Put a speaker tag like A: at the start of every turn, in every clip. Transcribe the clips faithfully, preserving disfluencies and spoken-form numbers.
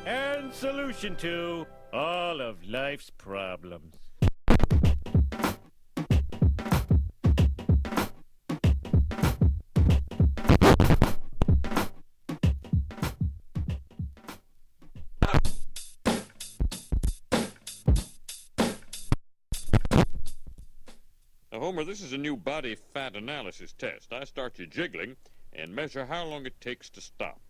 A: and solution to all of life's problems.
B: Now, Homer, this is a new body fat analysis test. I start you jiggling and measure how long it takes to stop.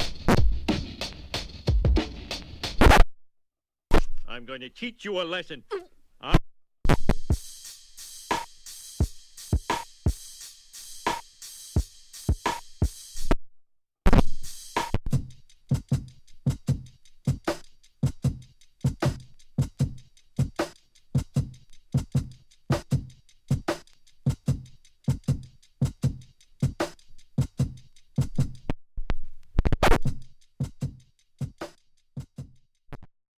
A: I'm going to teach you a lesson.